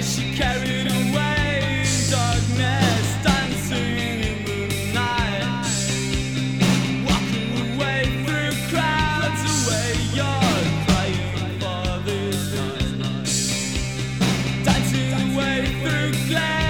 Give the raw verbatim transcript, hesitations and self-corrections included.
as she carried away darkness, dancing in the night, walking away through crowds away. You're crying for this night, dancing away through clouds.